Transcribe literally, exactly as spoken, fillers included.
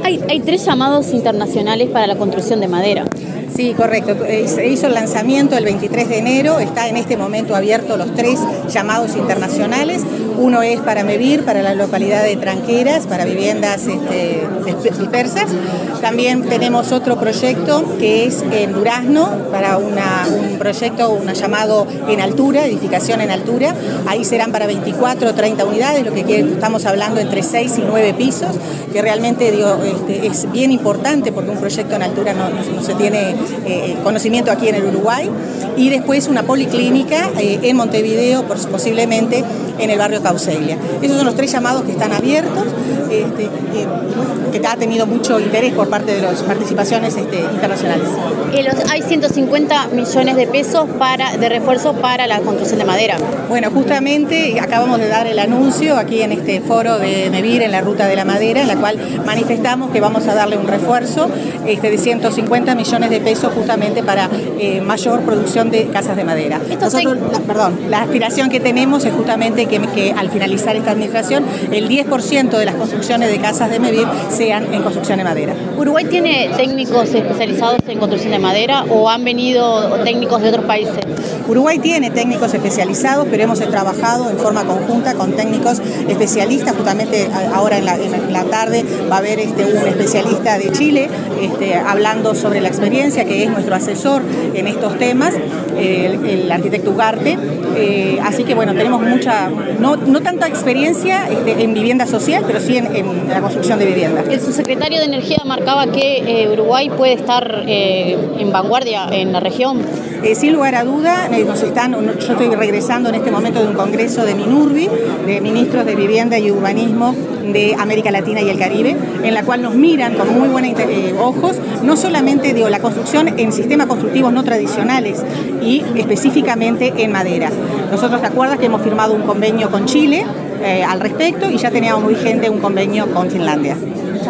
Hay, hay tres llamados internacionales para la construcción de madera. Sí, correcto. Se hizo el lanzamiento el veintitrés de enero, está en este momento abierto los tres llamados internacionales. Uno es para MEVIR, para la localidad de Tranqueras, para viviendas este, dispersas. También tenemos otro proyecto que es en Durazno, para una, un proyecto, un llamado en altura, edificación en altura. Ahí serán para veinticuatro o treinta unidades, lo que estamos hablando entre seis y nueve pisos, que realmente digo, este, es bien importante porque un proyecto en altura no, no, no se tiene eh, conocimiento aquí en el Uruguay. Y después una policlínica eh, en Montevideo, posiblemente en el barrio Causelia. Esos son los tres llamados que están abiertos, este, eh, que ha tenido mucho interés por parte de las participaciones este, internacionales. Hay ciento cincuenta millones de pesos para, de refuerzo para la construcción de madera. Bueno, justamente acabamos de dar el anuncio aquí en este foro de MEVIR en la Ruta de la Madera, en la cual manifestamos que vamos a darle un refuerzo este, de ciento cincuenta millones de pesos justamente para eh, mayor producción de casas de madera. Nosotros, la, perdón, la aspiración que tenemos es justamente que, que al finalizar esta administración el diez por ciento de las construcciones de casas de MEVIR sean en construcción de madera. ¿Uruguay tiene técnicos especializados en construcción de madera o han venido técnicos de otros países? Uruguay tiene técnicos especializados, pero hemos trabajado en forma conjunta con técnicos especialistas. Justamente ahora en la, en la tarde va a haber este, un especialista de Chile este, hablando sobre la experiencia, que es nuestro asesor en estos temas, el, el arquitecto Ugarte. Eh, así que bueno, tenemos mucha, no, no tanta experiencia este, en vivienda social, pero sí en, en la construcción de vivienda. El subsecretario de Energía marcaba que eh, Uruguay puede estar eh, en vanguardia en la región. Eh, sin lugar a duda, eh, nos están, yo estoy regresando en este momento de un congreso de MINURBI, de Ministros de Vivienda y Urbanismo de América Latina y el Caribe, en la cual nos miran con muy buenos eh, ojos, no solamente digo, la construcción en sistemas constructivos no tradicionales y específicamente en madera. Nosotros, ¿te acuerdas que hemos firmado un convenio con Chile eh, al respecto y ya teníamos vigente un convenio con Finlandia?